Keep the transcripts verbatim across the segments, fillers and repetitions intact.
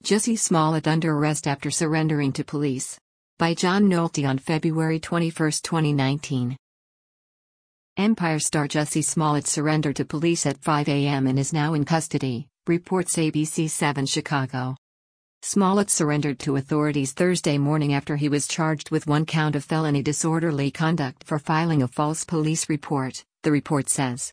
Jussie Smollett under arrest after surrendering to police. By John Nolte on February twenty-first, twenty nineteen. Empire star Jussie Smollett surrendered to police at five a m and is now in custody, reports A B C seven Chicago. Smollett surrendered to authorities Thursday morning after he was charged with one count of felony disorderly conduct for filing a false police report, the report says.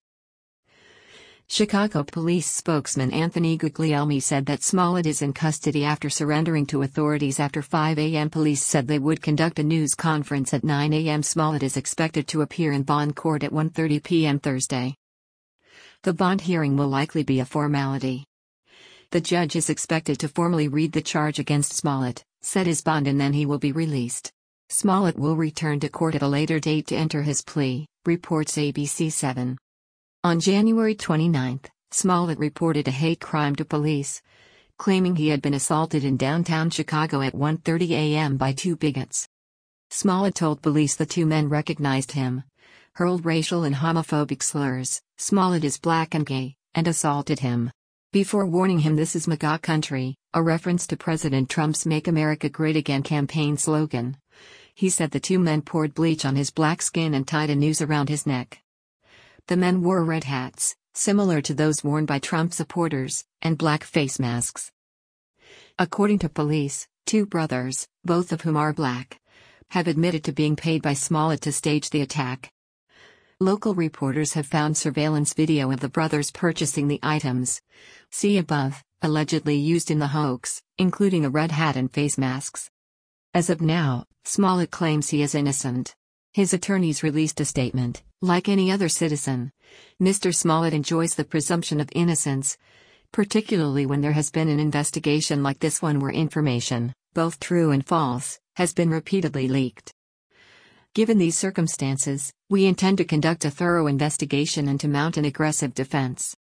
Chicago police spokesman Anthony Guglielmi said that Smollett is in custody after surrendering to authorities after five a m Police said they would conduct a news conference at nine a m Smollett is expected to appear in bond court at one thirty p m Thursday. The bond hearing will likely be a formality. The judge is expected to formally read the charge against Smollett, set his bond, and then he will be released. Smollett will return to court at a later date to enter his plea, reports A B C seven. On January twenty-ninth, Smollett reported a hate crime to police, claiming he had been assaulted in downtown Chicago at one thirty a m by two bigots. Smollett told police the two men recognized him, hurled racial and homophobic slurs, "Smollett is black and gay," and assaulted him. Before warning him this is MAGA country, a reference to President Trump's Make America Great Again campaign slogan. He said the two men poured bleach on his black skin and tied a noose around his neck. The men wore red hats, similar to those worn by Trump supporters, and black face masks. According to police, two brothers, both of whom are black, have admitted to being paid by Smollett to stage the attack. Local reporters have found surveillance video of the brothers purchasing the items, see above, allegedly used in the hoax, including a red hat and face masks. As of now, Smollett claims he is innocent. His attorneys released a statement. Like any other citizen, Mister Smollett enjoys the presumption of innocence, particularly when there has been an investigation like this one where information, both true and false, has been repeatedly leaked. Given these circumstances, we intend to conduct a thorough investigation and to mount an aggressive defense.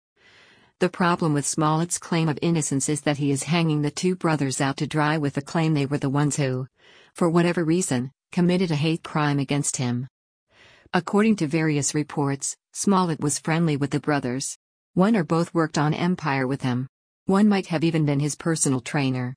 The problem with Smollett's claim of innocence is that he is hanging the two brothers out to dry with the claim they were the ones who, for whatever reason, committed a hate crime against him. According to various reports, Smollett was friendly with the brothers. One or both worked on Empire with him. One might have even been his personal trainer.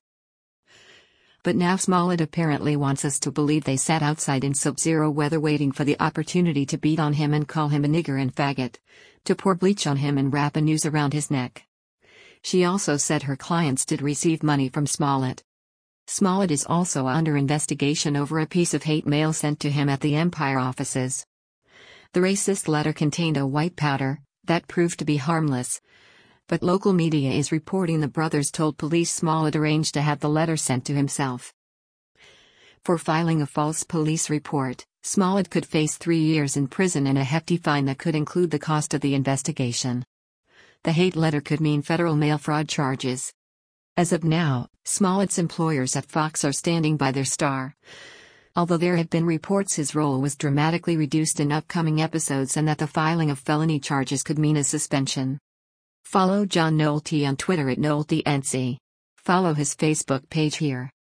But now Smollett apparently wants us to believe they sat outside in sub-zero weather waiting for the opportunity to beat on him and call him a nigger and faggot, to pour bleach on him and wrap a noose around his neck. She also said her clients did receive money from Smollett. Smollett is also under investigation over a piece of hate mail sent to him at the Empire offices. The racist letter contained a white powder that proved to be harmless, but local media is reporting the brothers told police Smollett arranged to have the letter sent to himself. For filing a false police report, Smollett could face three years in prison and a hefty fine that could include the cost of the investigation. The hate letter could mean federal mail fraud charges. As of now, Smollett's employers at Fox are standing by their star. Although there have been reports his role was dramatically reduced in upcoming episodes and that the filing of felony charges could mean a suspension. Follow John Nolte on Twitter at NolteNC. Follow his Facebook page here.